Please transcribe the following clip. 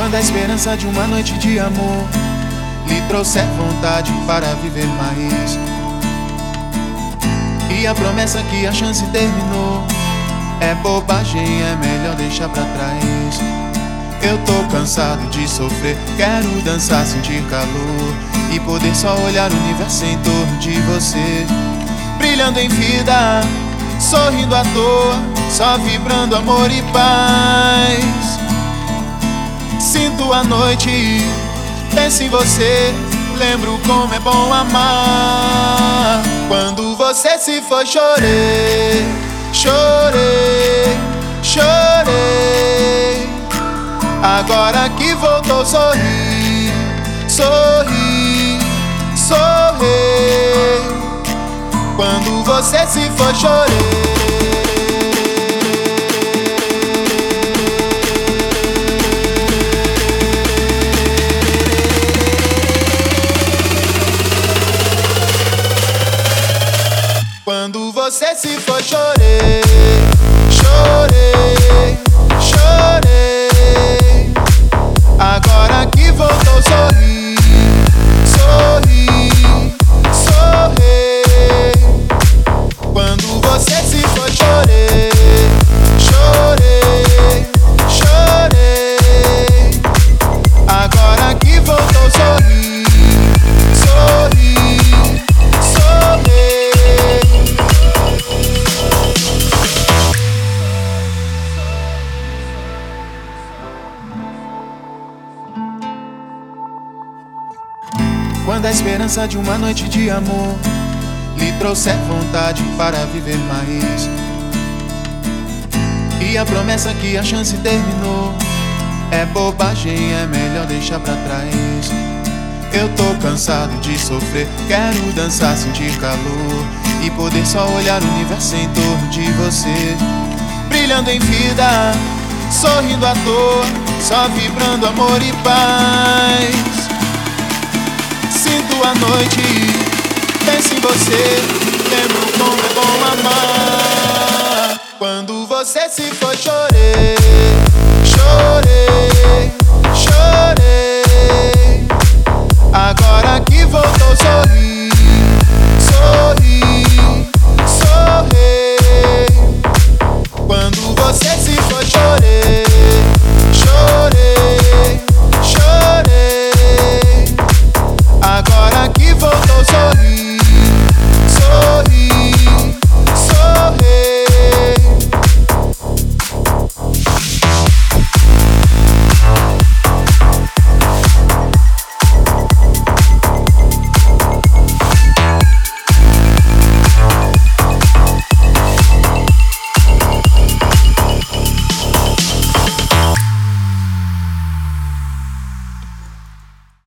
Quando a esperança de uma noite de amor lhe trouxer vontade para viver mais, e a promessa que a chance terminou é bobagem, é melhor deixar pra trás. Eu tô cansado de sofrer, quero dançar, sentir calor e poder só olhar o universo em torno de você, brilhando em vida, sorrindo à toa, só vibrando amor e paz. Sinto a noite, penso em você, lembro como é bom amar. Quando você se foi, chorei, chorei, chorei. Agora que voltou, sorri, sorri, sorri. Quando você se foi, chorei. Quando você se foi, chorei, chorei, chorei. Agora que voltou, sorri, sorri, sorri. Quando você se foi, chorei, chorei, chorei. Agora que voltou, sorri, sorri, sorri. Quando a esperança de uma noite de amor lhe trouxer vontade para viver mais, e a promessa que a chance terminou é bobagem, é melhor deixar pra trás. Eu tô cansado de sofrer, quero dançar, sentir calor e poder só olhar o universo em torno de você, brilhando em vida, sorrindo à toa, só vibrando amor e paz. Sinto a noite, penso em você, lembro como é bom amar. Quando você se foi, chorei, chorei.